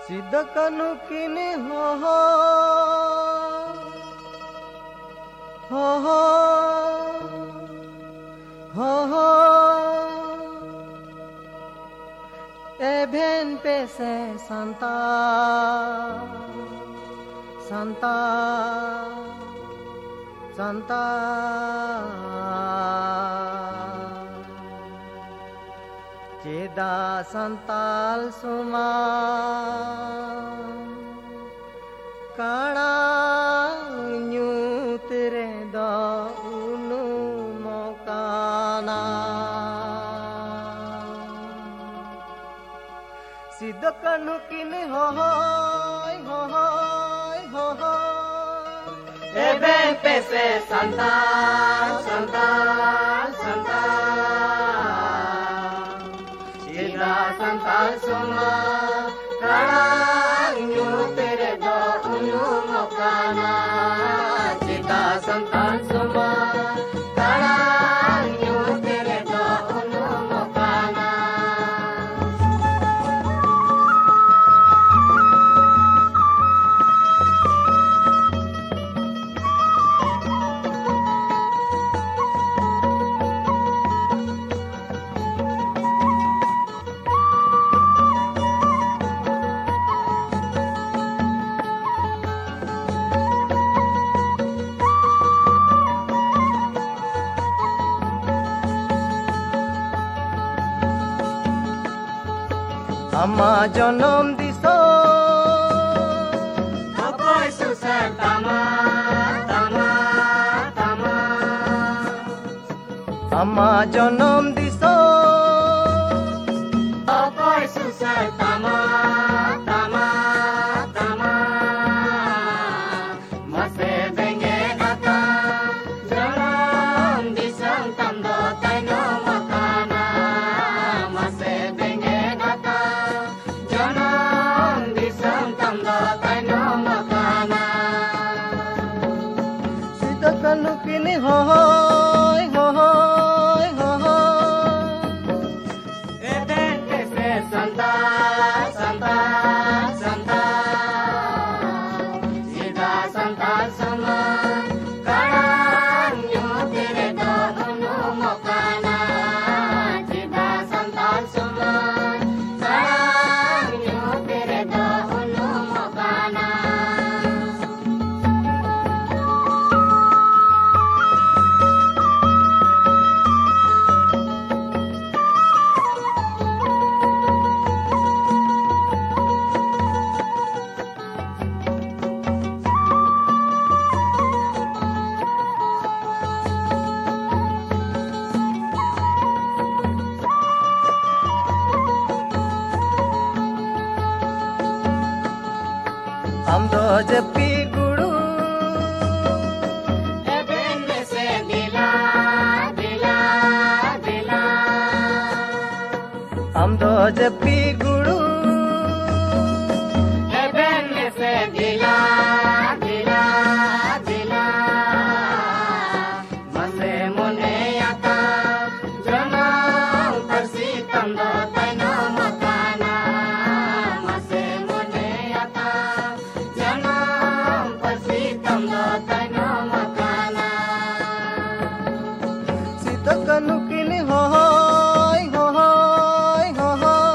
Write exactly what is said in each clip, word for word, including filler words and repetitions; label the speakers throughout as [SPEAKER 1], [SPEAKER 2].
[SPEAKER 1] सिद्धकनु किने हो हो हो हो हो हो एभेन पेसे संता संता संता Ceda santal suma Kana nyutre da unu mokana Siddhakanu kine ho hoy ho hoy ho ho Eben pese santal santal santal santal suma karanyu tere do unu mokana cita santal suma karanyu tere do unu mokana Ama jonom diso Apoy susah tama tama tama Ama jonom diso Apoy susah tama tama tama Mase benge kata jonom disang tamdo taino makana Mase benge kata Siddhakanu kine ho hoy ho hoy ho hoy Eben pese santal santal santal Sida santal sama karanyu tere do unu mokana Sida santal sama karanyu tere do unu mokana हम दो जपी गुरु एबेन में से दिला दिला दिला हम दो जपी गुरु एबेन में से दिला दिला दिला मसे मुने आता जनम परसी तंदो तैनो मकाना मसे मुने आता Siddhakanu kine ho hoy ho hoy ho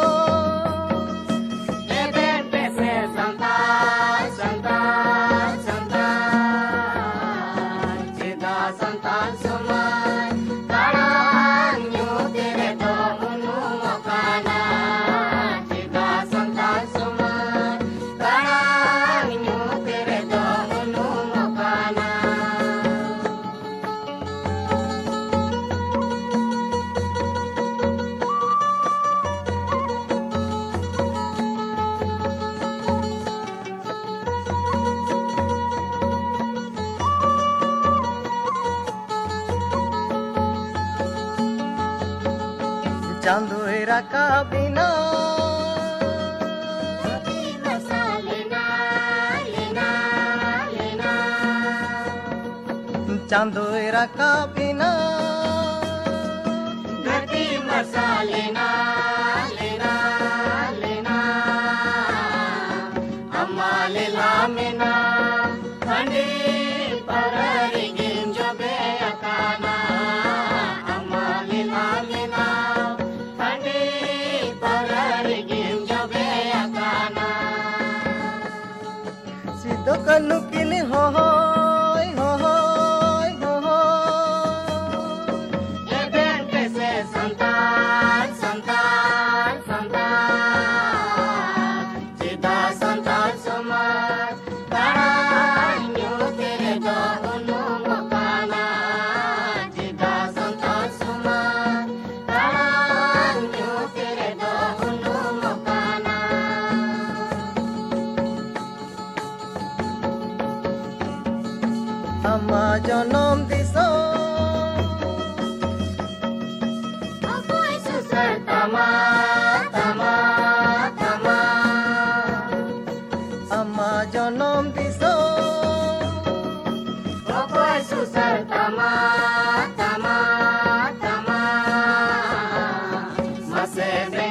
[SPEAKER 1] hoy Eben pese santal santal santal Cida santal suma karanyu tere do unu mokana Cida santal suma karanyu tere do unu mokana Chandoera ka bina Chandoera ka bina Dhati masale na lena lena नुकिन हो होय हो होय हो होय
[SPEAKER 2] एबेन कैसे संतान संतान संतान चिदा संतान समाज तारान्यो तेरे दो उनु मकाना चिदा संतान समाज तारान्यो तेरे दो उनु मकाना
[SPEAKER 1] Ama jonom diso
[SPEAKER 2] Apoy susar tama tama tama
[SPEAKER 1] Ama jonom diso
[SPEAKER 2] Apoy susar tama tama tama Masebe